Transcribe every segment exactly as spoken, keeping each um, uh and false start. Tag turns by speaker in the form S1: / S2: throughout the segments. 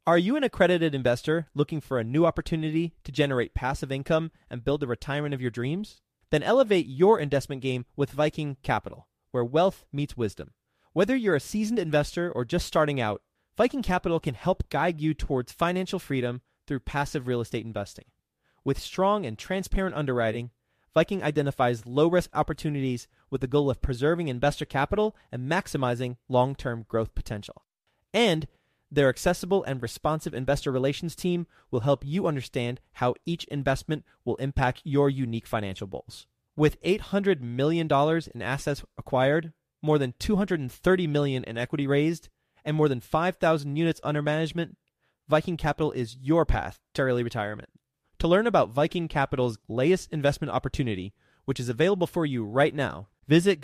S1: Are you an accredited investor looking for a new opportunity to generate passive income and build the retirement of your dreams? Then elevate your investment game with Viking Capital, where wealth meets wisdom. Whether you're a seasoned investor or just starting out, Viking Capital can help guide you towards financial freedom through passive real estate investing. With strong and transparent underwriting, Viking identifies low-risk opportunities with the goal of preserving investor capital and maximizing long-term growth potential. And their accessible and responsive investor relations team will help you understand how each investment will impact your unique financial goals. With eight hundred million dollars in assets acquired, more than two hundred thirty million dollars in equity raised, and more than five thousand units under management, Viking Capital is your path to early retirement. To learn about Viking Capital's latest investment opportunity, which is available for you right now, visit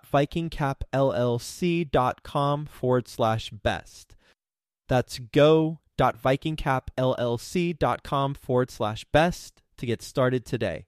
S1: go.vikingcapllc.com forward slash best. That's go.vikingcapllc.com forward slash best to get started today.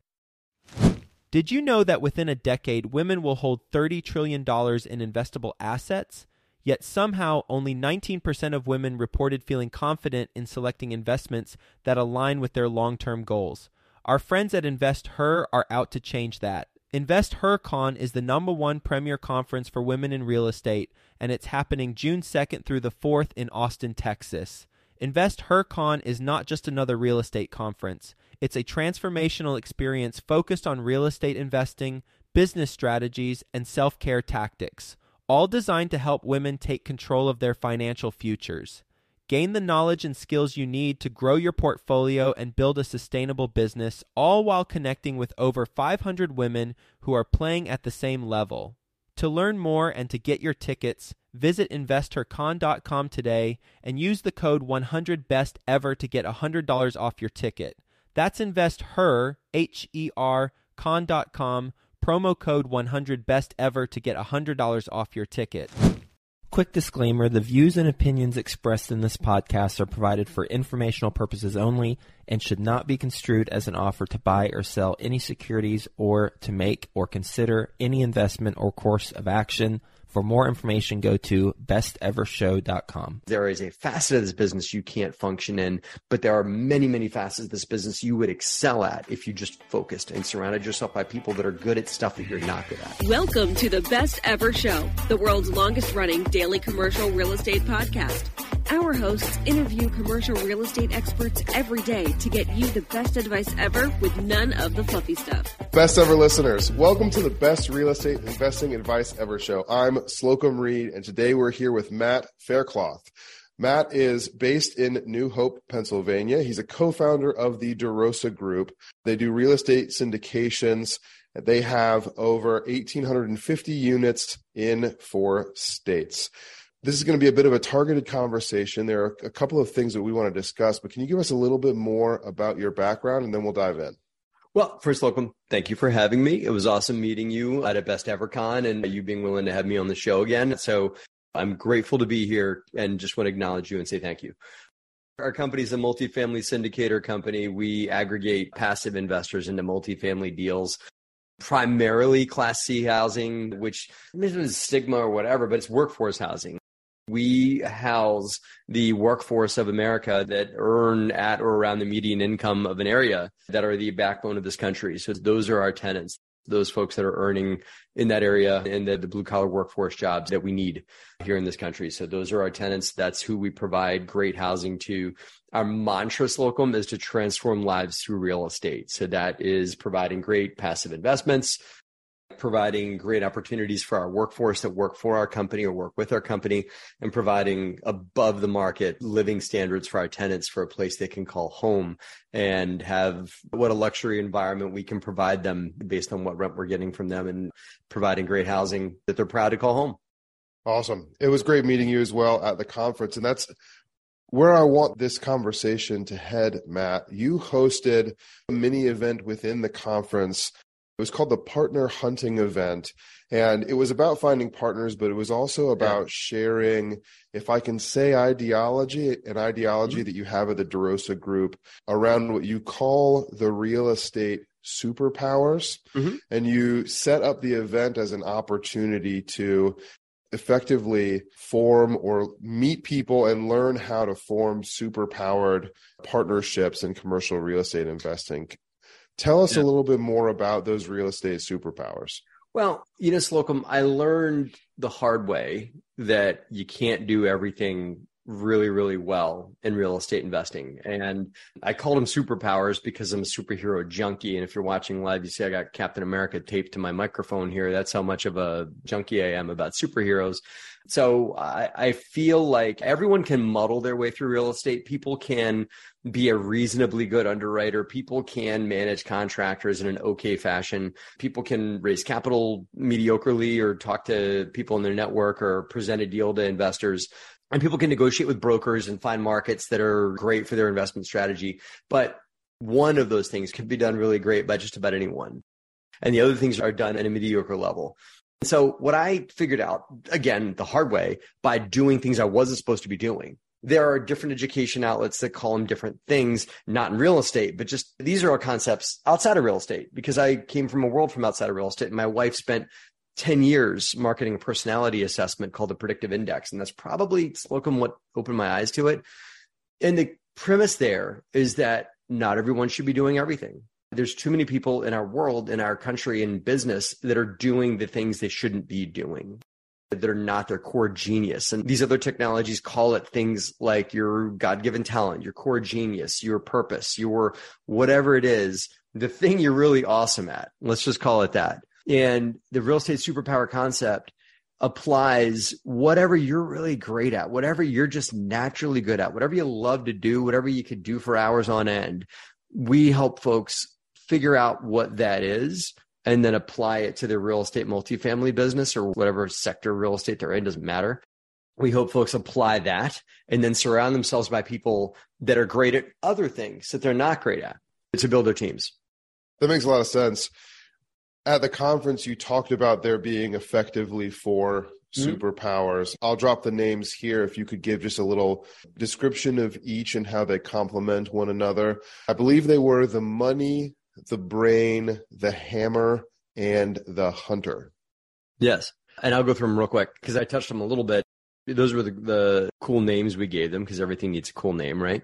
S1: Did you know that within a decade, women will hold thirty trillion dollars in investable assets? Yet somehow only nineteen percent of women reported feeling confident in selecting investments that align with their long-term goals. Our friends at InvestHer are out to change that. InvestHerCon is the number one premier conference for women in real estate, and it's happening June second through the fourth in Austin, Texas. InvestHerCon is not just another real estate conference. It's a transformational experience focused on real estate investing, business strategies, and self-care tactics, all designed to help women take control of their financial futures. Gain the knowledge and skills you need to grow your portfolio and build a sustainable business, all while connecting with over five hundred women who are playing at the same level. To learn more and to get your tickets, visit investor con dot com today and use the code one hundred best ever to get one hundred dollars off your ticket. That's InvestHer, H E R, con dot com, promo code one hundred best ever to get one hundred dollars off your ticket. Quick disclaimer, the views and opinions expressed in this podcast are provided for informational purposes only and should not be construed as an offer to buy or sell any securities or to make or consider any investment or course of action. For more information, go to best ever show dot com.
S2: There is a facet of this business you can't function in, but there are many, many facets of this business you would excel at if you just focused and surrounded yourself by people that are good at stuff that you're not good at.
S3: Welcome to the Best Ever Show, the world's longest running daily commercial real estate podcast. Our hosts interview commercial real estate experts every day to get you the best advice ever with none of the fluffy stuff.
S4: Best ever listeners, welcome to the Best Real Estate Investing Advice Ever Show. I'm Slocum Reed, and today we're here with Matt Faircloth. Matt is based in New Hope, Pennsylvania. He's a co-founder of the DeRosa Group. They do real estate syndications. They have over one thousand eight hundred fifty units in four states. This is going to be a bit of a targeted conversation. There are a couple of things that we want to discuss, but can you give us a little bit more about your background, and then we'll dive in?
S2: Well, first, welcome. Thank you for having me. It was awesome meeting you at a Best Ever Con and you being willing to have me on the show again. So I'm grateful to be here and just want to acknowledge you and say thank you. Our company is a multifamily syndicator company. We aggregate passive investors into multifamily deals, primarily Class C housing, which maybe is stigma or whatever, but it's workforce housing. We house the workforce of America that earn at or around the median income of an area that are the backbone of this country. So those are our tenants, those folks that are earning in that area and the, the blue collar workforce jobs that we need here in this country. So those are our tenants. That's who we provide great housing to. Our mantra, Slocum, is to transform lives through real estate. So that is providing great passive investments, providing great opportunities for our workforce that work for our company or work with our company, and providing above the market living standards for our tenants for a place they can call home and have what a luxury environment we can provide them based on what rent we're getting from them and providing great housing that they're proud to call home.
S4: Awesome. It was great meeting you as well at the conference. And that's where I want this conversation to head, Matt. You hosted a mini event within the conference. It was called the Partner Hunting Event, and it was about finding partners, but it was also about yeah. sharing, if I can say ideology, an ideology mm-hmm. that you have at the DeRosa Group around what you call the real estate superpowers. Mm-hmm. And you set up the event as an opportunity to effectively form or meet people and learn how to form super powered partnerships in commercial real estate investing. Tell us yeah. a little bit more about those real estate superpowers.
S2: Well, you know, Slocum, I learned the hard way that you can't do everything really, really well in real estate investing. And I called them superpowers because I'm a superhero junkie. And if you're watching live, you see I got Captain America taped to my microphone here. That's how much of a junkie I am about superheroes. So I, I feel like everyone can muddle their way through real estate. People can be a reasonably good underwriter. People can manage contractors in an okay fashion. People can raise capital mediocrely or talk to people in their network or present a deal to investors. And people can negotiate with brokers and find markets that are great for their investment strategy. But one of those things can be done really great by just about anyone. And the other things are done at a mediocre level. And so what I figured out, again, the hard way, by doing things I wasn't supposed to be doing. There are different education outlets that call them different things, not in real estate, but just these are all concepts outside of real estate, because I came from a world from outside of real estate. My wife spent ten years marketing a personality assessment called the Predictive Index. And that's probably, Slocum, what opened my eyes to it. And the premise there is that not everyone should be doing everything. There's too many people in our world, in our country, in business that are doing the things they shouldn't be doing, that are not their core genius. And these other technologies call it things like your God-given talent, your core genius, your purpose, your whatever it is, the thing you're really awesome at. Let's just call it that. And the real estate superpower concept applies whatever you're really great at, whatever you're just naturally good at, whatever you love to do, whatever you could do for hours on end. We help folks figure out what that is and then apply it to their real estate multifamily business or whatever sector real estate they're in, doesn't matter. We hope folks apply that and then surround themselves by people that are great at other things that they're not great at to build their teams.
S4: That makes a lot of sense. At the conference, you talked about there being effectively four superpowers. Mm-hmm. I'll drop the names here if you could give just a little description of each and how they complement one another. I believe they were the money, the brain, the hammer, and the hunter.
S2: Yes. And I'll go through them real quick because I touched them a little bit. Those were the, the cool names we gave them because everything needs a cool name, right?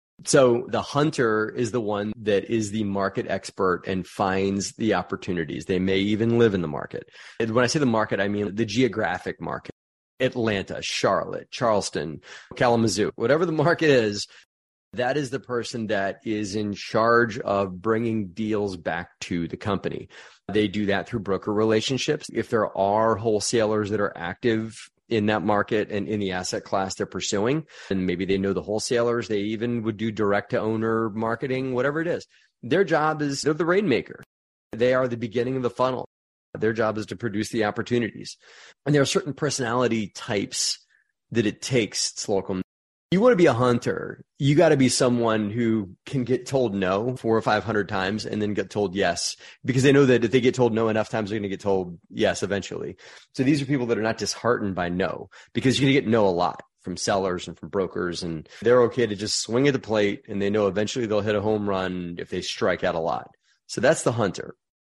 S2: So the hunter is the one that is the market expert and finds the opportunities. They may even live in the market. And when I say the market, I mean the geographic market. Atlanta, Charlotte, Charleston, Kalamazoo, whatever the market is, that is the person that is in charge of bringing deals back to the company. They do that through broker relationships. If there are wholesalers that are active in that market and in the asset class they're pursuing, and maybe they know the wholesalers, they even would do direct to owner marketing, whatever it is. Their job is, they're the rainmaker. They are the beginning of the funnel. Their job is to produce the opportunities. And there are certain personality types that it takes, Slocum. You want to be a hunter, you got to be someone who can get told no four or five hundred times and then get told yes, because they know that if they get told no enough times, they're going to get told yes eventually. So these are people that are not disheartened by no, because you're going to get no a lot from sellers and from brokers, and they're okay to just swing at the plate, and they know eventually they'll hit a home run if they strike out a lot. So that's the hunter.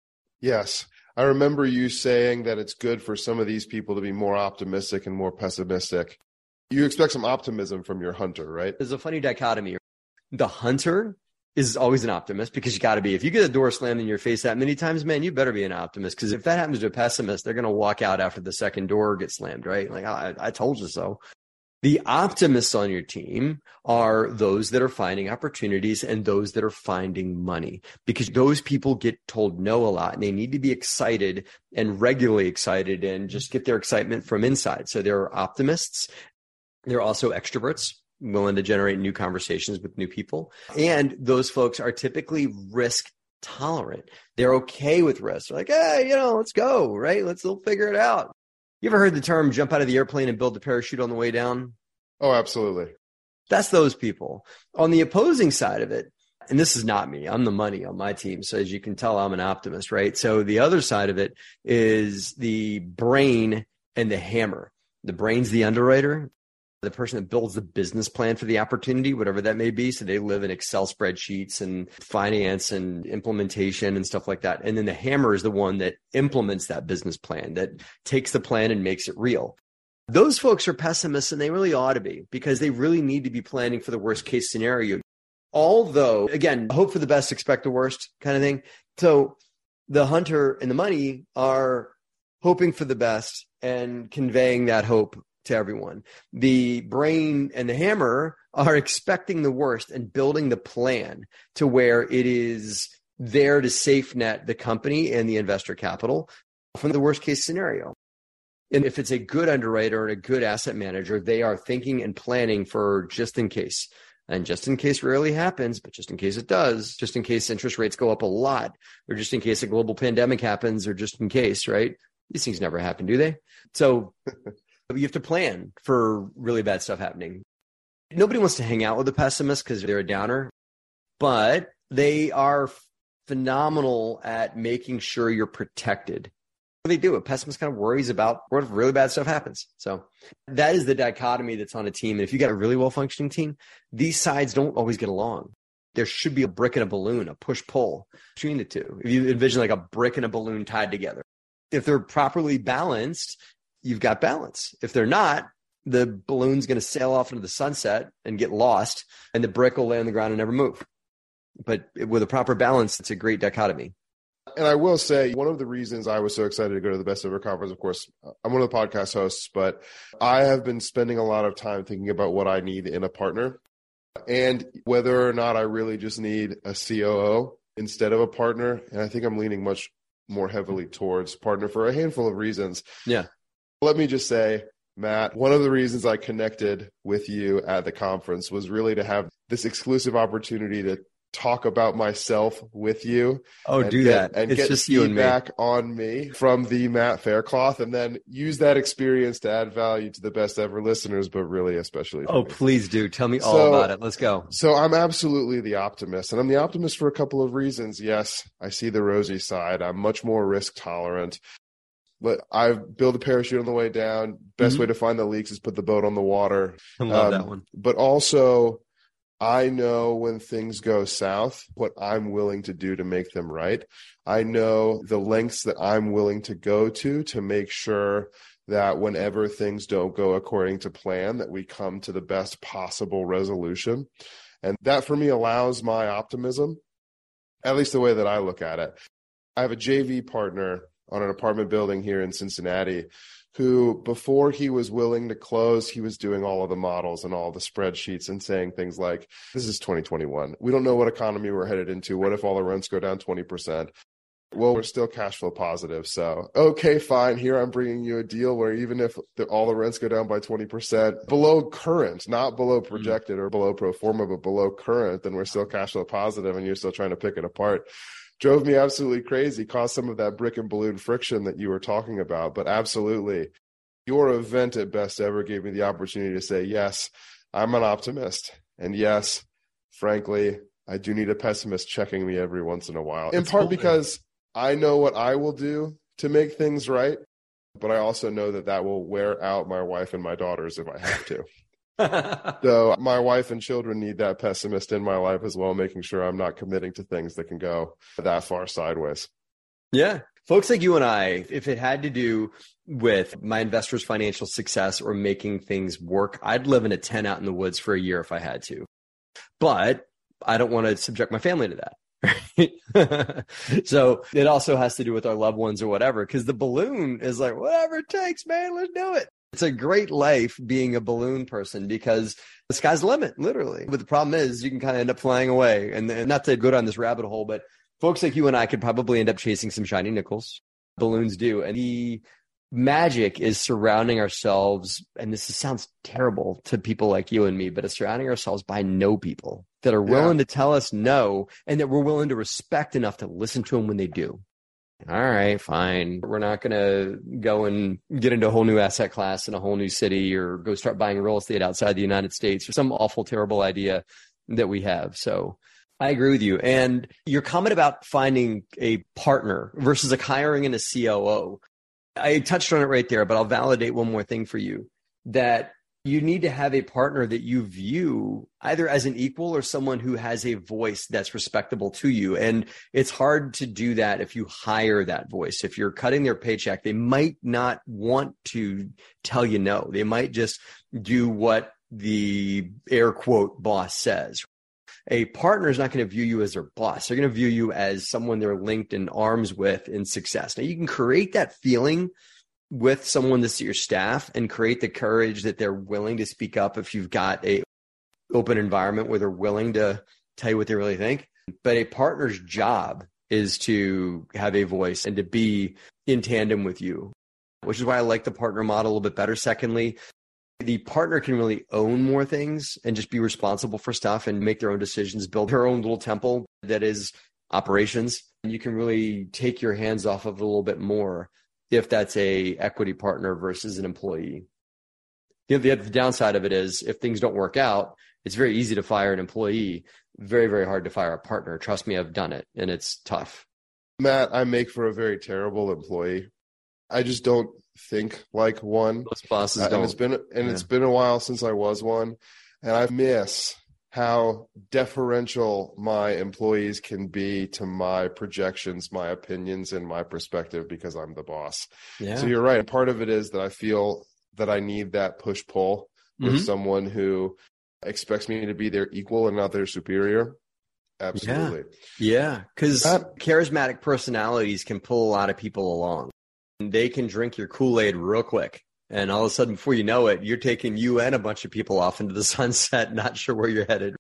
S4: Yes. I remember you saying that it's good for some of these people to be more optimistic and more pessimistic. You expect some optimism from your hunter, right?
S2: There's a funny dichotomy. The hunter is always an optimist because you got to be. If you get a door slammed in your face that many times, man, you better be an optimist, because if that happens to a pessimist, they're going to walk out after the second door gets slammed, right? Like, I, I told you so. The optimists on your team are those that are finding opportunities and those that are finding money, because those people get told no a lot and they need to be excited and regularly excited and just get their excitement from inside. So they're optimists. They're also extroverts, willing to generate new conversations with new people. And those folks are typically risk tolerant. They're okay with risk. They're like, hey, you know, let's go, right? Let's we'll figure it out. You ever heard the term jump out of the airplane and build the parachute on the way down?
S4: Oh, absolutely.
S2: That's those people. On the opposing side of it, and this is not me, I'm the money on my team. So as you can tell, I'm an optimist, right? So the other side of it is the brain and the hammer. The brain's the underwriter, the person that builds the business plan for the opportunity, whatever that may be. So they live in Excel spreadsheets and finance and implementation and stuff like that. And then the hammer is the one that implements that business plan, that takes the plan and makes it real. Those folks are pessimists, and they really ought to be, because they really need to be planning for the worst case scenario. Although, again, hope for the best, expect the worst kind of thing. So the hunter and the money are hoping for the best and conveying that hope to everyone. The brain and the hammer are expecting the worst and building the plan to where it is there to safe net the company and the investor capital from the worst case scenario. And if it's a good underwriter and a good asset manager, they are thinking and planning for just in case. And just in case rarely happens, but just in case it does, just in case interest rates go up a lot, or just in case a global pandemic happens, or just in case, right? These things never happen, do they? So you have to plan for really bad stuff happening. Nobody wants to hang out with a pessimist because they're a downer, but they are phenomenal at making sure you're protected. They do. A pessimist kind of worries about what if really bad stuff happens. So that is the dichotomy that's on a team. And if you got a really well-functioning team, these sides don't always get along. There should be a brick and a balloon, a push-pull between the two. If you envision like a brick and a balloon tied together, if they're properly balanced, you've got balance. If they're not, the balloon's going to sail off into the sunset and get lost, and the brick will lay on the ground and never move. But with a proper balance, it's a great dichotomy.
S4: And I will say, one of the reasons I was so excited to go to the Best Ever Conference, of course, I'm one of the podcast hosts, but I have been spending a lot of time thinking about what I need in a partner and whether or not I really just need a C O O instead of a partner. And I think I'm leaning much more heavily towards partner for a handful of reasons.
S2: Yeah.
S4: Let me just say, Matt, one of the reasons I connected with you at the conference was really to have this exclusive opportunity to talk about myself with you.
S2: Oh, do
S4: get,
S2: that.
S4: And
S2: it's
S4: get
S2: just you and me.
S4: feedback on me from the Matt Faircloth, and then use that experience to add value to the Best Ever listeners, but really especially
S2: Oh,
S4: me.
S2: Please do. Tell me all
S4: so,
S2: about it. Let's go.
S4: So I'm absolutely the optimist, and I'm the optimist for a couple of reasons. Yes, I see the rosy side. I'm much more risk tolerant. But I've built a parachute on the way down. Best mm-hmm. way to find the leaks is put the boat on the water.
S2: I love
S4: um,
S2: that one.
S4: But also, I know when things go south, what I'm willing to do to make them right. I know the lengths that I'm willing to go to to make sure that whenever things don't go according to plan, that we come to the best possible resolution. And that for me allows my optimism, at least the way that I look at it. I have a J V partner on an apartment building here in Cincinnati who, before he was willing to close, he was doing all of the models and all the spreadsheets and saying things like, this is twenty twenty-one. We don't know what economy we're headed into. What if all the rents go down twenty percent? Well, we're still cash flow positive. So, okay, fine. Here I'm bringing you a deal where even if the, all the rents go down by twenty percent below current, not below projected or below pro forma, but below current, then we're still cash flow positive and you're still trying to pick it apart. Drove me absolutely crazy, caused some of that brick and balloon friction that you were talking about. But absolutely, your event at Best Ever gave me the opportunity to say, yes, I'm an optimist. And yes, frankly, I do need a pessimist checking me every once in a while. In part because I know what I will do to make things right, but I also know that that will wear out my wife and my daughters if I have to. So my wife and children need that pessimist in my life as well, making sure I'm not committing to things that can go that far sideways.
S2: Yeah. Folks like you and I, if it had to do with my investors' financial success or making things work, I'd live in a tent out in the woods for a year if I had to. But I don't want to subject my family to that. Right? So it also has to do with our loved ones or whatever, because the balloon is like, whatever it takes, man, let's do it. It's a great life being a balloon person because the sky's the limit, literally. But the problem is you can kind of end up flying away. And not to go down this rabbit hole, but folks like you and I could probably end up chasing some shiny nickels. Balloons do. And the magic is surrounding ourselves, and this sounds terrible to people like you and me, but it's surrounding ourselves by no people that are willing yeah. to tell us no, and that we're willing to respect enough to listen to them when they do. All right, fine. We're not going to go and get into a whole new asset class in a whole new city or go start buying real estate outside the United States or some awful, terrible idea that we have. So I agree with you. And your comment about finding a partner versus like hiring in a C O O, I touched on it right there, but I'll validate one more thing for you, that You need to have a partner that you view either as an equal or someone who has a voice that's respectable to you. And it's hard to do that if you hire that voice. If you're cutting their paycheck, they might not want to tell you no. They might just do what the air quote boss says. A partner is not going to view you as their boss. They're going to view you as someone they're linked in arms with in success. Now, you can create that feeling with someone that's your staff and create the courage that they're willing to speak up if you've got a open environment where they're willing to tell you what they really think. But a partner's job is to have a voice and to be in tandem with you, which is why I like the partner model a little bit better. Secondly, the partner can really own more things and just be responsible for stuff and make their own decisions, build their own little temple that is operations. And you can really take your hands off of it a little bit more if that's a equity partner versus an employee. You know, the, the downside of it is if things don't work out, it's very easy to fire an employee. Very, very hard to fire a partner. Trust me, I've done it, and it's tough.
S4: Matt, I make for a very terrible employee. I just don't think like one.
S2: Most bosses
S4: uh,
S2: don't.
S4: And it's been and
S2: yeah.
S4: it's been a while since I was one, and I miss how deferential my employees can be to my projections, my opinions, and my perspective because I'm the boss.
S2: Yeah.
S4: So you're right. Part of it is that I feel that I need that push-pull with
S2: Mm-hmm.
S4: someone who expects me to be their equal and not their superior. Absolutely.
S2: Yeah, because
S4: That-
S2: charismatic personalities can pull a lot of people along. They can drink your Kool-Aid real quick. And all of a sudden, before you know it, you're taking you and a bunch of people off into the sunset, not sure where you're headed.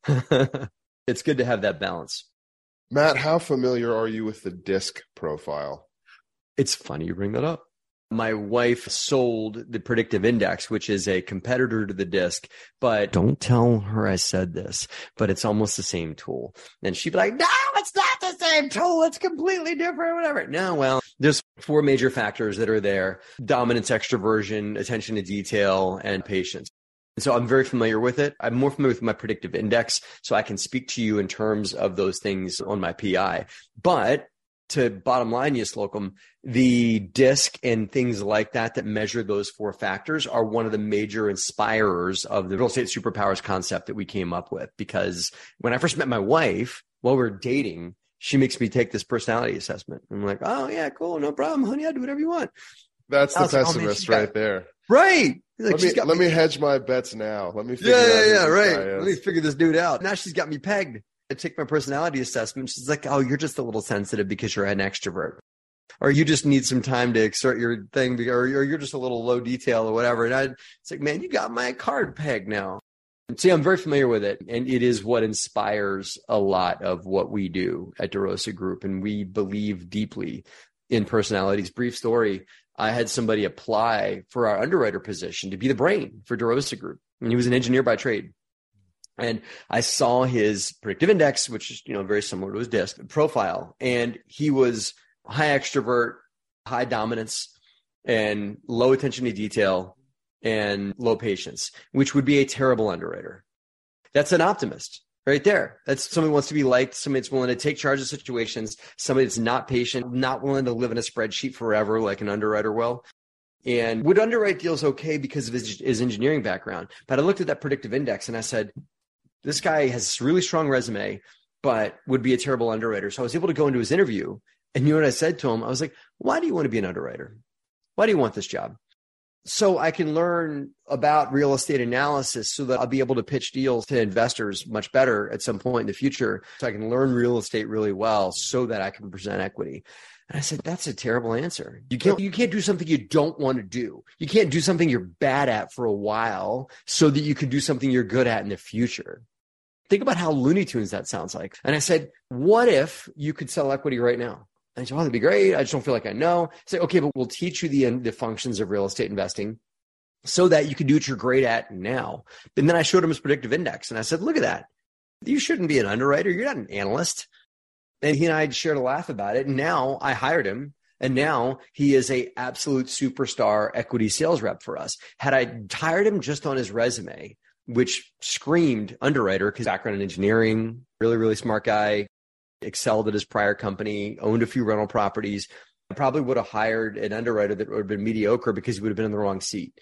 S2: It's good to have that balance.
S4: Matt, how familiar are you with the DISC profile?
S2: It's funny you bring that up. My wife sold the Predictive Index, which is a competitor to the DISC, but don't tell her I said this, but it's almost the same tool. And she'd be like, no, it's not the same tool. It's completely different, whatever. No, well, there's four major factors that are there: dominance, extroversion, attention to detail, and patience. So I'm very familiar with it. I'm more familiar with my Predictive Index, so I can speak to you in terms of those things on my P I. But to bottom line, yes, Slocum, the DISC and things like that that measure those four factors are one of the major inspirers of the real estate superpowers concept that we came up with. Because when I first met my wife, while we were dating, she makes me take this personality assessment. I'm like, oh, yeah, cool. No problem, honey. I'll do whatever you want.
S4: That's the
S2: like,
S4: pessimist
S2: oh, man,
S4: right
S2: got,
S4: there.
S2: Right. Like,
S4: let me,
S2: got
S4: let
S2: me,
S4: me hedge my bets now. Let me figure
S2: yeah,
S4: out
S2: yeah,
S4: who
S2: yeah,
S4: this
S2: right.
S4: guy is.
S2: Let me figure this dude out. Now she's got me pegged. I take my personality assessment. She's like, oh, you're just a little sensitive because you're an extrovert. Or you just need some time to exert your thing, or, or you're just a little low detail or whatever. And I, it's like, man, you got my card pegged now. See, I'm very familiar with it, and it is what inspires a lot of what we do at DeRosa Group, and we believe deeply in personalities. Brief story, I had somebody apply for our underwriter position to be the brain for DeRosa Group, and he was an engineer by trade. And I saw his Predictive Index, which is, you know, very similar to his DISC profile, and he was high extrovert, high dominance, and low attention to detail, and low patience, which would be a terrible underwriter. That's an optimist right there. That's somebody who wants to be liked, somebody that's willing to take charge of situations, somebody that's not patient, not willing to live in a spreadsheet forever like an underwriter will. And would underwrite deals okay because of his, his engineering background. But I looked at that Predictive Index and I said, this guy has a really strong resume, but would be a terrible underwriter. So I was able to go into his interview. And you know what I said to him? I was like, why do you want to be an underwriter? Why do you want this job? So I can learn about real estate analysis so that I'll be able to pitch deals to investors much better at some point in the future. So I can learn real estate really well so that I can present equity. And I said, that's a terrible answer. You can't, you can't do something you don't want to do. You can't do something you're bad at for a while so that you can do something you're good at in the future. Think about how Looney Tunes that sounds like. And I said, what if you could sell equity right now? And I said, oh, that'd be great. I just don't feel like I know. I said, okay, but we'll teach you the, the functions of real estate investing so that you can do what you're great at now. And then I showed him his Predictive Index. And I said, look at that. You shouldn't be an underwriter. You're not an analyst. And he and I shared a laugh about it. And now I hired him. And now he is a absolute superstar equity sales rep for us. Had I hired him just on his resume, which screamed underwriter, because background in engineering, really, really smart guy, excelled at his prior company, owned a few rental properties, I probably would have hired an underwriter that would have been mediocre because he would have been in the wrong seat.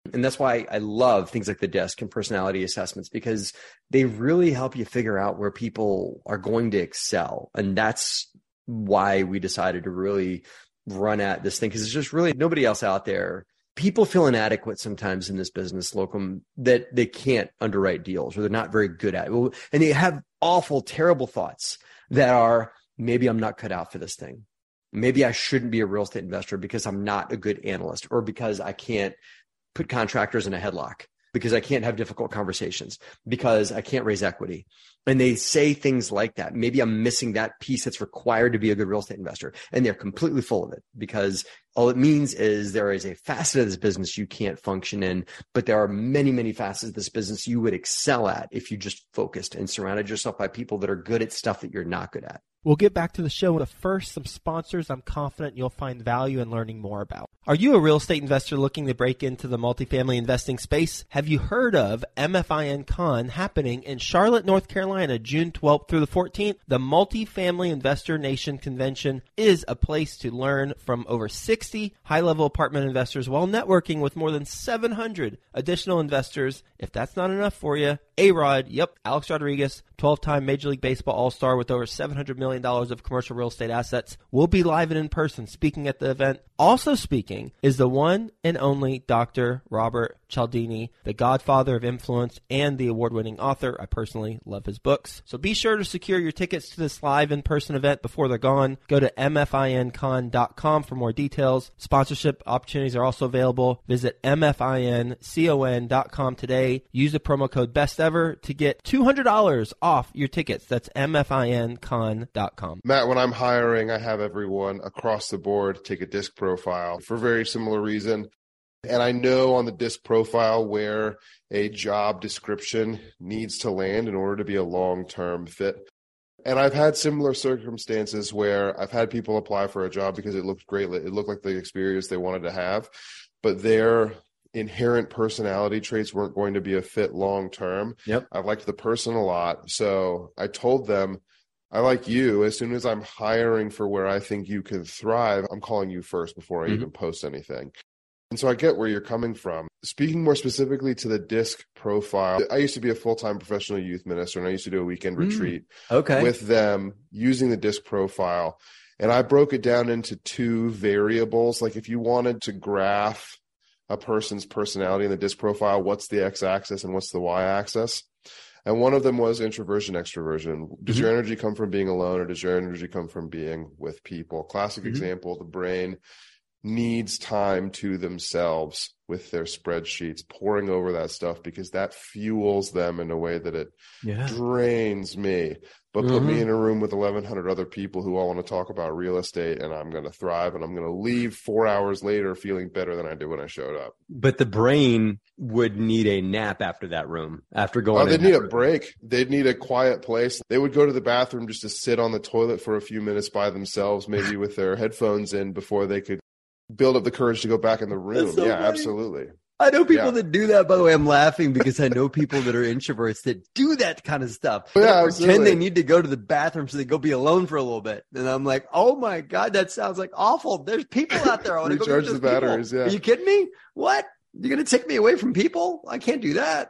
S2: And that's why I love things like the DISC and personality assessments, because they really help you figure out where people are going to excel. And that's why we decided to really run at this thing, because there's just really nobody else out there. People feel inadequate sometimes in this business, Slocum, that they can't underwrite deals or they're not very good at it. And they have awful, terrible thoughts that are, maybe I'm not cut out for this thing. Maybe I shouldn't be a real estate investor because I'm not a good analyst, or because I can't put contractors in a headlock, because I can't have difficult conversations, because I can't raise equity. And they say things like that. Maybe I'm missing that piece that's required to be a good real estate investor. And they're completely full of it, because all it means is there is a facet of this business you can't function in, but there are many, many facets of this business you would excel at if you just focused and surrounded yourself by people that are good at stuff that you're not good at.
S1: We'll get back to the show, but first, some sponsors I'm confident you'll find value in learning more about. Are you a real estate investor looking to break into the multifamily investing space? Have you heard of M F I N Con happening in Charlotte, North Carolina, June twelfth through the fourteenth? The Multifamily Investor Nation Convention is a place to learn from over sixty high-level apartment investors while networking with more than seven hundred additional investors. If that's not enough for you, A-Rod, yep, Alex Rodriguez, twelve-time Major League Baseball All-Star with over seven hundred million dollars of commercial real estate assets, will be live and in person speaking at the event. Also speaking is the one and only Doctor Robert Cialdini, the godfather of influence and the award-winning author. I personally love his books. So be sure to secure your tickets to this live in-person event before they're gone. Go to M F I N con dot com for more details. Sponsorship opportunities are also available. Visit M F I N con dot com today. Use the promo code BESTEVER to get two hundred dollars off your tickets. That's M F I N con dot com.
S4: Matt, when I'm hiring, I have everyone across the board take a DISC profile for a very similar reason. And I know on the DISC profile where a job description needs to land in order to be a long-term fit. And I've had similar circumstances where I've had people apply for a job because it looked great. It looked like the experience they wanted to have, but their inherent personality traits weren't going to be a fit long-term.
S2: Yep.
S4: I've liked the person a lot. So I told them, I like you. As soon as I'm hiring for where I think you can thrive, I'm calling you first before I mm-hmm. even post anything. And so I get where you're coming from. Speaking more specifically to the DISC profile, I used to be a full-time professional youth minister, and I used to do a weekend mm, retreat
S2: okay.
S4: with them using the DISC profile. And I broke it down into two variables. Like if you wanted to graph a person's personality in the DISC profile, what's the x-axis and what's the y-axis? And one of them was introversion, extroversion. Does mm-hmm. your energy come from being alone, or does your energy come from being with people? Classic mm-hmm. example, the brain needs time to themselves with their spreadsheets, poring over that stuff, because that fuels them in a way that it yeah. drains me. But mm-hmm. put me in a room with eleven hundred other people who all want to talk about real estate, and I'm going to thrive, and I'm going to leave four hours later feeling better than I did when I showed up.
S2: But the brain would need a nap after that room, after going.
S4: Oh, they'd need a break. They'd need a quiet place. They would go to the bathroom just to sit on the toilet for a few minutes by themselves, maybe with their headphones in, before they could build up the courage to go back in the room. So yeah, funny. Absolutely.
S2: I know people
S4: yeah.
S2: that do that. By the way, I'm laughing because I know people that are introverts that do that kind of stuff.
S4: Yeah,
S2: they
S4: absolutely.
S2: Pretend they need to go to the bathroom so they go be alone for a little bit. And I'm like, oh my God, that sounds like awful. There's people out there. I want to go
S4: recharge the batteries.
S2: People.
S4: Yeah.
S2: Are you kidding me? What? You're going to take me away from people? I can't do that.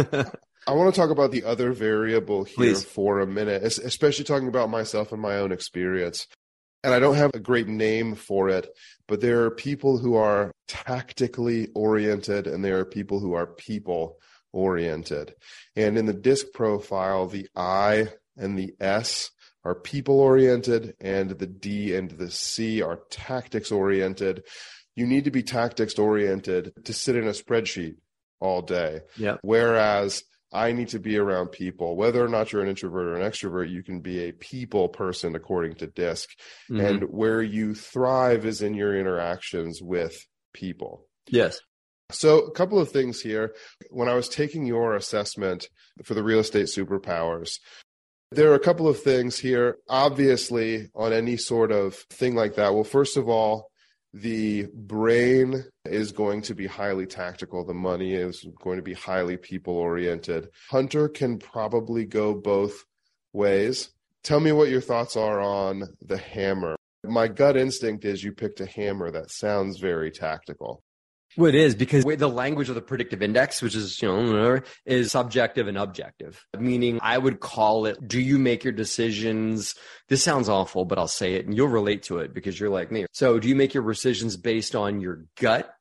S4: I want to talk about the other variable here
S2: Please.
S4: for a minute, especially talking about myself and my own experience. And I don't have a great name for it, but there are people who are tactically oriented, and there are people who are people oriented. And in the DISC profile, the I and the S are people oriented, and the D and the C are tactics oriented. You need to be tactics oriented to sit in a spreadsheet all day.
S2: Yeah.
S4: Whereas I need to be around people. Whether or not you're an introvert or an extrovert, you can be a people person according to DISC. Mm-hmm. And where you thrive is in your interactions with people.
S2: Yes.
S4: So a couple of things here. When I was taking your assessment for the real estate superpowers, there are a couple of things here. Obviously, on any sort of thing like that, well, first of all, the brain is going to be highly tactical. The money is going to be highly people-oriented. Hunter can probably go both ways. Tell me what your thoughts are on the hammer. My gut instinct is you picked a hammer that sounds very tactical.
S2: Well, it is, because the language of the predictive index, which is, you know, is subjective and objective, meaning I would call it, do you make your decisions? This sounds awful, but I'll say it and you'll relate to it because you're like me. So do you make your decisions based on your gut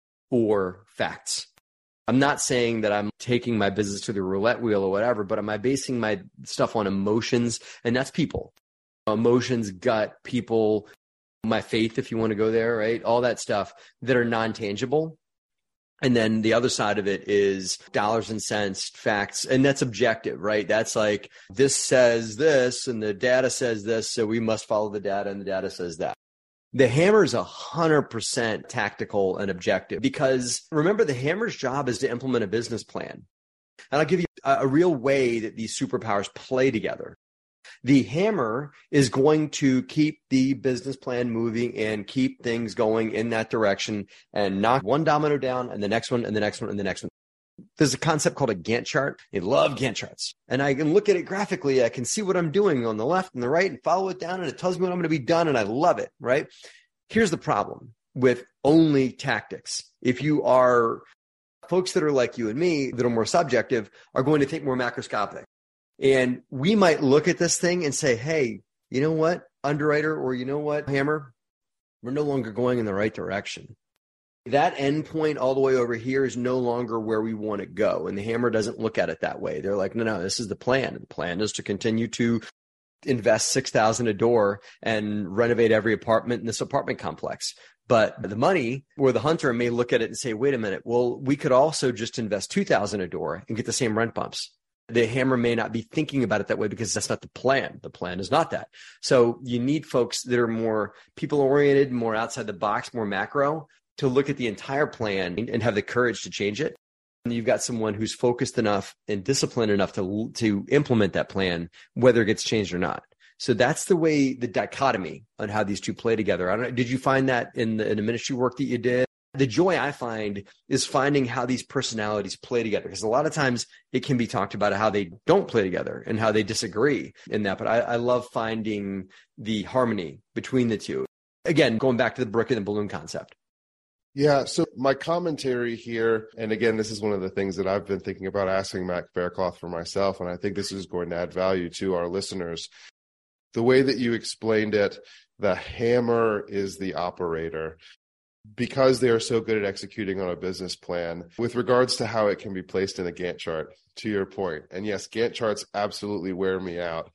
S2: or facts? I'm not saying that I'm taking my business to the roulette wheel or whatever, but am I basing my stuff on emotions? And that's people. Emotions, gut, people, my faith, if you want to go there, right? All that stuff that are non-tangible. And then the other side of it is dollars and cents, facts, and that's objective, right? That's like, this says this and the data says this, so we must follow the data and the data says that. The hammer is one hundred percent tactical and objective, because remember, the hammer's job is to implement a business plan. And I'll give you a, a real way that these superpowers play together. The hammer is going to keep the business plan moving and keep things going in that direction and knock one domino down and the next one and the next one and the next one. There's a concept called a Gantt chart. I love Gantt charts. And I can look at it graphically. I can see what I'm doing on the left and the right and follow it down, and it tells me what I'm going to be done, and I love it, right? Here's the problem with only tactics. If you are folks that are like you and me, that are more subjective, are going to think more macroscopic. And we might look at this thing and say, hey, you know what, underwriter, or you know what, hammer, we're no longer going in the right direction. That end point all the way over here is no longer where we want to go. And the hammer doesn't look at it that way. They're like, no, no, this is the plan. The plan is to continue to invest six thousand dollars a door and renovate every apartment in this apartment complex. But the money, or the hunter may look at it and say, wait a minute, well, we could also just invest two thousand dollars a door and get the same rent bumps. The hammer may not be thinking about it that way because that's not the plan. The plan is not that. So you need folks that are more people-oriented, more outside the box, more macro, to look at the entire plan and have the courage to change it. And you've got someone who's focused enough and disciplined enough to, to implement that plan, whether it gets changed or not. So that's the way, the dichotomy on how these two play together. I don't know, did you find that in the, in the ministry work that you did? The joy I find is finding how these personalities play together, because a lot of times it can be talked about how they don't play together and how they disagree in that. But I, I love finding the harmony between the two. Again, going back to the brick and the balloon concept.
S4: Yeah. So my commentary here, and again, this is one of the things that I've been thinking about asking Matt Faircloth for myself, and I think this is going to add value to our listeners. The way that you explained it, the hammer is the operator, because they are so good at executing on a business plan with regards to how it can be placed in a Gantt chart, to your point. And yes, Gantt charts absolutely wear me out.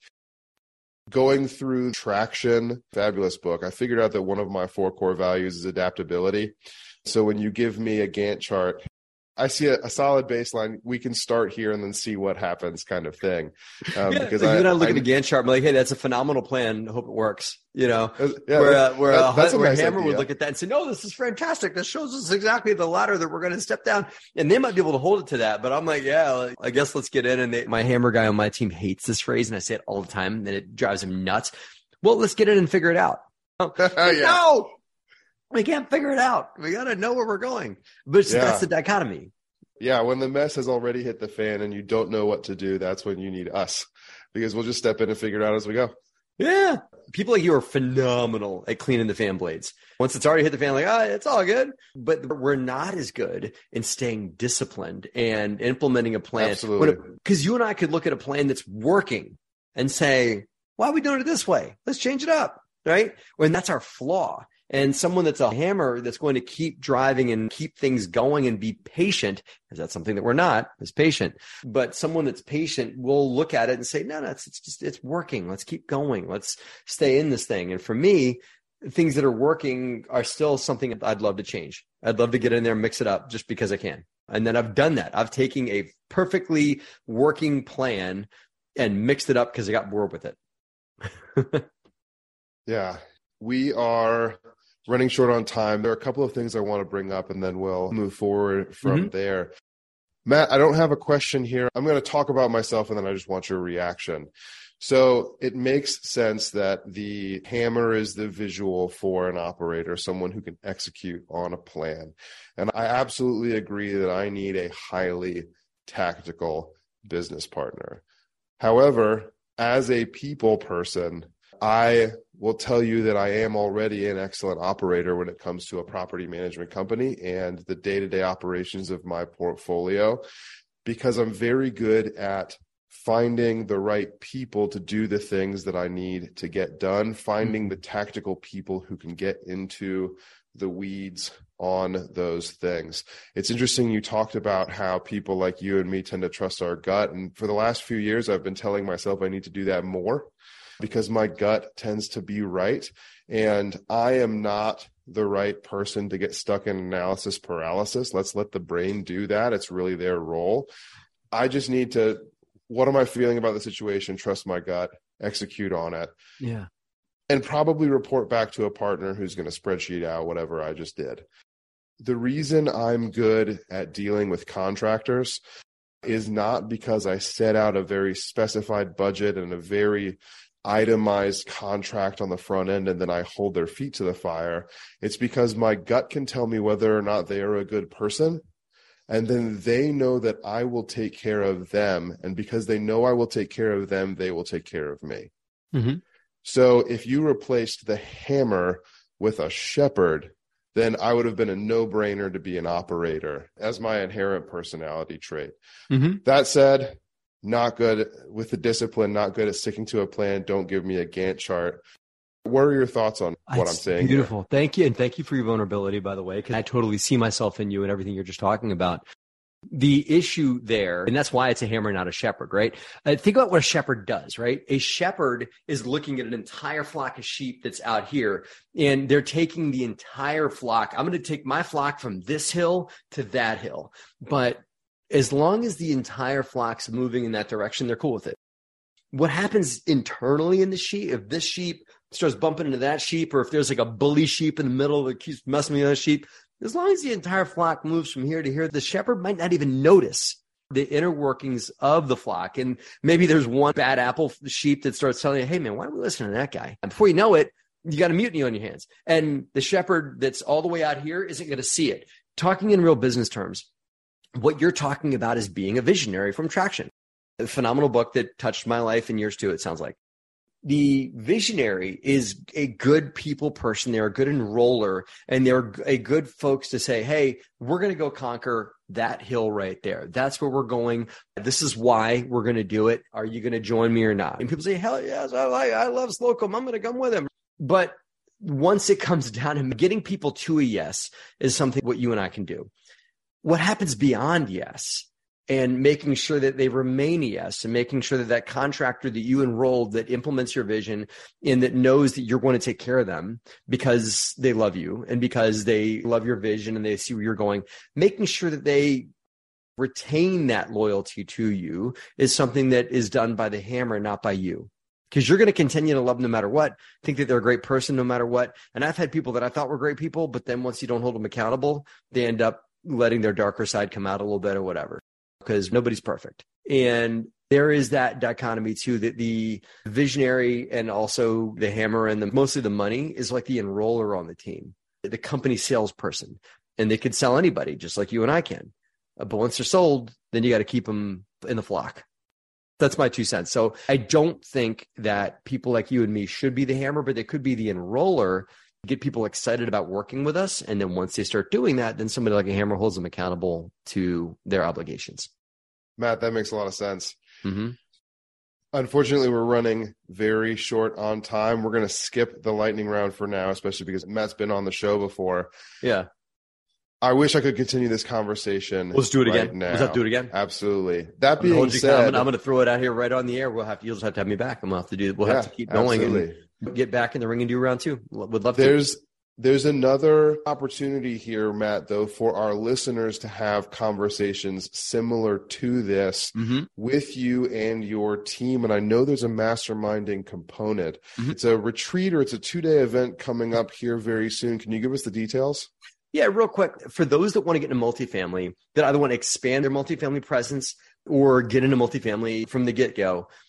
S4: Going through Traction, fabulous book, I figured out that one of my four core values is adaptability. So when you give me a Gantt chart, I see a, a solid baseline. We can start here and then see what happens, kind of thing. Um,
S2: yeah,
S4: because
S2: like
S4: I,
S2: even I look
S4: I,
S2: at a Gantt chart, I'm like, hey, that's a phenomenal plan. I hope it works. You know,
S4: yeah,
S2: where, uh, where,
S4: that,
S2: uh,
S4: that's a
S2: where
S4: nice
S2: Hammer
S4: idea.
S2: would look at that and say, no, this is fantastic. This shows us exactly the ladder that we're going to step down. And they might be able to hold it to that. But I'm like, yeah, I guess let's get in. And they, my Hammer guy on my team hates this phrase, and I say it all the time, and it drives him nuts. Well, let's get in and figure it out. Oh,
S4: yeah.
S2: No, we can't figure it out. We got to know where we're going. But
S4: Yeah.
S2: that's the dichotomy.
S4: Yeah, when the mess has already hit the fan and you don't know what to do, that's when you need us, because we'll just step in and figure it out as we go.
S2: Yeah. People like you are phenomenal at cleaning the fan blades. Once it's already hit the fan, like, ah, oh, it's all good. But we're not as good in staying disciplined and implementing a plan.
S4: Absolutely.
S2: Because you and I could look at a plan that's working and say, why are we doing it this way? Let's change it up, right? When that's our flaw. And someone that's a hammer that's going to keep driving and keep things going and be patient, because that's something that we're not, is patient. But someone that's patient will look at it and say, no, no, it's, it's just, it's working. Let's keep going. Let's stay in this thing. And for me, things that are working are still something I'd love to change. I'd love to get in there and mix it up just because I can. And then I've done that. I've taken a perfectly working plan and mixed it up because I got bored with it.
S4: Yeah, we are running short on time. There are a couple of things I want to bring up, and then we'll move forward from
S2: Mm-hmm.
S4: there. Matt, I don't have a question here. I'm going to talk about myself, and then I just want your reaction. So it makes sense that the hammer is the visual for an operator, someone who can execute on a plan. And I absolutely agree that I need a highly tactical business partner. However, as a people person, I will tell you that I am already an excellent operator when it comes to a property management company and the day-to-day operations of my portfolio, because I'm very good at finding the right people to do the things that I need to get done, finding the tactical people who can get into the weeds on those things. It's interesting you talked about how people like you and me tend to trust our gut. And for the last few years, I've been telling myself I need to do that more because my gut tends to be right. And I am not the right person to get stuck in analysis paralysis. Let's let the brain do that. It's really their role. I just need to, what am I feeling about the situation? Trust my gut, execute on it.
S5: Yeah.
S4: And probably report back to a partner who's going to spreadsheet out whatever I just did. The reason I'm good at dealing with contractors is not because I set out a very specified budget and a very itemized contract on the front end and then I hold their feet to the fire. It's because my gut can tell me whether or not they are a good person. And then they know that I will take care of them. And because they know I will take care of them, they will take care of me.
S5: Mm-hmm.
S4: So if you replaced the hammer with a shepherd, then I would have been a no-brainer to be an operator as my inherent personality trait.
S5: Mm-hmm.
S4: That said, not good with the discipline, not good at sticking to a plan. Don't give me a Gantt chart. What are your thoughts on what
S5: That's
S4: I'm saying?
S5: Beautiful.
S4: Here?
S5: Thank you. And thank you for your vulnerability, by the way, because I totally see myself in you and everything you're just talking about. The issue there, and that's why it's a hammer, not a shepherd, right? Uh, think about what a shepherd does, right? A shepherd is looking at an entire flock of sheep that's out here, and they're taking the entire flock. I'm going to take my flock from this hill to that hill. But as long as the entire flock's moving in that direction, they're cool with it. What happens internally in the sheep, if this sheep starts bumping into that sheep, or if there's like a bully sheep in the middle that keeps messing with the other sheep, as long as the entire flock moves from here to here, the shepherd might not even notice the inner workings of the flock. And maybe there's one bad apple sheep that starts telling you, hey, man, why are we listening to that guy? And before you know it, you got a mutiny on your hands. And the shepherd that's all the way out here isn't going to see it. Talking in real business terms, what you're talking about is being a visionary from Traction, a phenomenal book that touched my life in years too, it sounds like. The visionary is a good people person. They're a good enroller, and they're a good folks to say, hey, we're going to go conquer that hill right there. That's where we're going. This is why we're going to do it. Are you going to join me or not? And people say, hell yes, I, like, I love Slocum. I'm going to come with him. But once it comes down to getting people to a yes is something what you and I can do. What happens beyond yes? And making sure that they remain a yes, and making sure that that contractor that you enrolled that implements your vision and that knows that you're going to take care of them because they love you and because they love your vision and they see where you're going, making sure that they retain that loyalty to you is something that is done by the hammer, not by you. Because you're going to continue to love them no matter what, think that they're a great person no matter what. And I've had people that I thought were great people, but then once you don't hold them accountable, they end up letting their darker side come out a little bit or whatever. Because nobody's perfect. And there is that dichotomy too, that the visionary and also the hammer and the mostly the money is like the enroller on the team, the company salesperson. And they could sell anybody just like you and I can. But once they're sold, then you got to keep them in the flock. That's my two cents. So I don't think that people like you and me should be the hammer, but they could be the enroller, get people excited about working with us. And then once they start doing that, then somebody like a hammer holds them accountable to their obligations.
S4: Matt, that makes a lot of sense.
S5: Mm-hmm.
S4: Unfortunately, we're running very short on time. We're going to skip the lightning round for now, especially because Matt's been on the show before.
S5: Yeah.
S4: I wish I could continue this conversation.
S5: Let's do it
S4: right
S5: again.
S4: Now.
S5: Let's have to do it again.
S4: Absolutely. That
S5: being
S4: being said,
S5: I'm, I'm going to throw it out here right on the air. We'll have to, you'll just have to have me back. I'm going to have to do, we'll
S4: yeah,
S5: have to keep going
S4: absolutely.
S5: and get back in the ring and do round two. Would love to.
S4: There's, There's another opportunity here, Matt, though, for our listeners to have conversations similar to this
S5: mm-hmm.
S4: with you and your team. And I know there's a masterminding component. Mm-hmm. It's a retreat or it's a two-day event coming up here very soon. Can you give us the details?
S5: Yeah, real quick. For those that want to get into multifamily, that either want to expand their multifamily presence or get into multifamily from the get-go,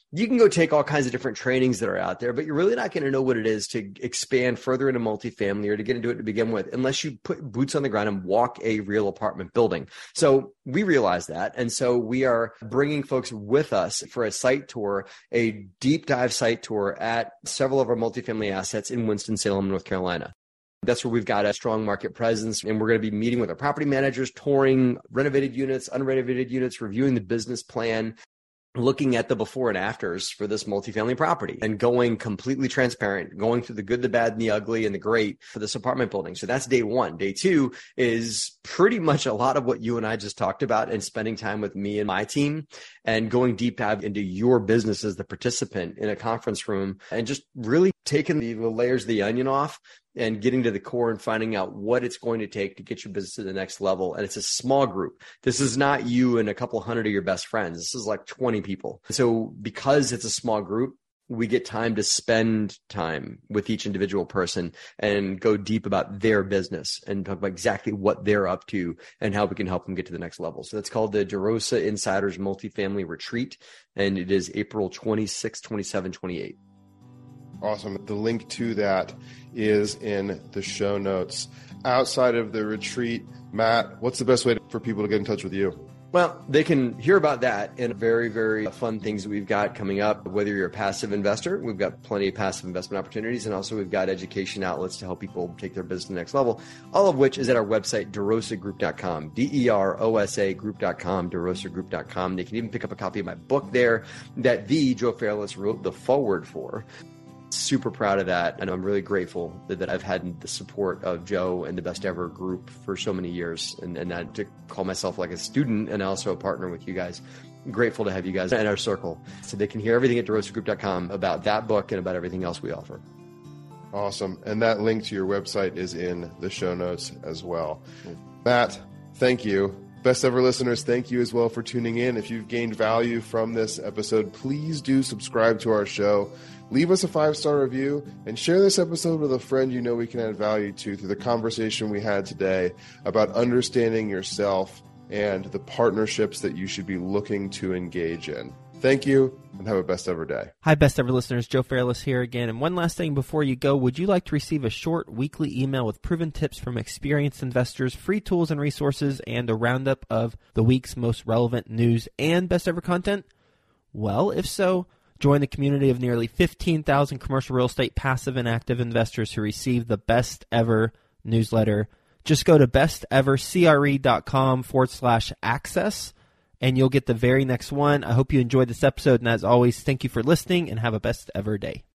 S2: you can go take all kinds of different trainings that are out there, but you're really not going to know what it is to expand further into multifamily or to get into it to begin with, unless you put boots on the ground and walk a real apartment building. So we realize that. And so we are bringing folks with us for a site tour, a deep dive site tour at several of our multifamily assets in Winston-Salem, North Carolina. That's where we've got a strong market presence, and we're going to be meeting with our property managers, touring renovated units, unrenovated units, reviewing the business plan, looking at the before and afters for this multifamily property and going completely transparent, going through the good, the bad, and the ugly and the great for this apartment building. So that's day one. Day two is pretty much a lot of what you and I just talked about, and spending time with me and my team and going deep dive into your business as the participant in a conference room and just really taking the, the layers of the onion off and getting to the core and finding out what it's going to take to get your business to the next level. And it's a small group. This is not you and a couple hundred of your best friends. This is like twenty people. So because it's a small group, we get time to spend time with each individual person and go deep about their business and talk about exactly what they're up to and how we can help them get to the next level. So that's called the DeRosa Insiders Multifamily Retreat. And it is April twenty-sixth, twenty-seventh, twenty-eighth.
S4: Awesome. The link to that is in the show notes. Outside of the retreat, Matt, what's the best way for people to get in touch with you?
S2: Well, they can hear about that and very, very fun things that we've got coming up. Whether you're a passive investor, we've got plenty of passive investment opportunities. And also we've got education outlets to help people take their business to the next level, all of which is at our website, derosa group dot com, D E R O S A group dot com, derosa group dot com. They can even pick up a copy of my book there that the Joe Fairless wrote the foreword for. Super proud of that. And I'm really grateful that, that I've had the support of Joe and the Best Ever group for so many years. And, and that to call myself like a student and also a partner with you guys. Grateful to have you guys in our circle. So they can hear everything at derosa group dot com about that book and about everything else we offer.
S4: Awesome. And that link to your website is in the show notes as well. Matt, thank you. Best Ever listeners, thank you as well for tuning in. If you've gained value from this episode, please do subscribe to our show. Leave us a five-star review and share this episode with a friend you know we can add value to through the conversation we had today about understanding yourself and the partnerships that you should be looking to engage in. Thank you, and have a Best Ever day.
S1: Hi, Best Ever listeners. Joe Fairless here again. And one last thing before you go, would you like to receive a short weekly email with proven tips from experienced investors, free tools and resources, and a roundup of the week's most relevant news and Best Ever content? Well, if so, join the community of nearly fifteen thousand commercial real estate passive and active investors who receive the Best Ever newsletter. Just go to bestevercre.com forward slash access, and you'll get the very next one. I hope you enjoyed this episode, and as always, thank you for listening, and have a Best Ever day.